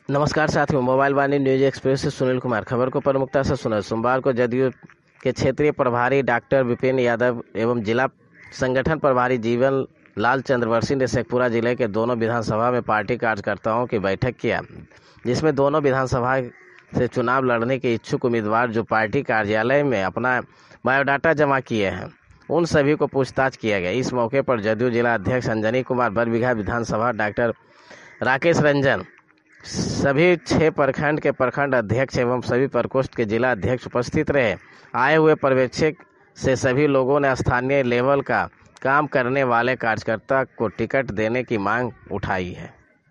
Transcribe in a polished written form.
नमस्कार साथियों, मोबाइल वाणी news express से सुनील कुमार। खबर को प्रमुखता से सुना। सोमवार को जदयू के क्षेत्रीय प्रभारी डॉक्टर विपिन यादव एवं जिला संगठन प्रभारी जीवन लाल चंद्रवंशी ने शेखपुरा जिले के दोनों विधानसभा में पार्टी कार्यकर्ताओं की बैठक किया, जिसमें दोनों विधानसभा से चुनाव लड़ने के इच्छुक उम्मीदवार जो पार्टी कार्यालय में अपना बायोडाटा जमा किए हैं उन सभी को पूछताछ किया गया। इस मौके पर जदयू जिला अध्यक्ष अंजनी कुमार, बरबीघा विधानसभा डॉक्टर राकेश रंजन, सभी 6 प्रखंड के प्रखंड अध्यक्ष एवं सभी प्रकोष्ठ के जिला अध्यक्ष उपस्थित रहे। आए हुए पर्यवेक्षक से सभी लोगों ने स्थानीय लेवल का काम करने वाले कार्यकर्ता को टिकट देने की मांग उठाई है।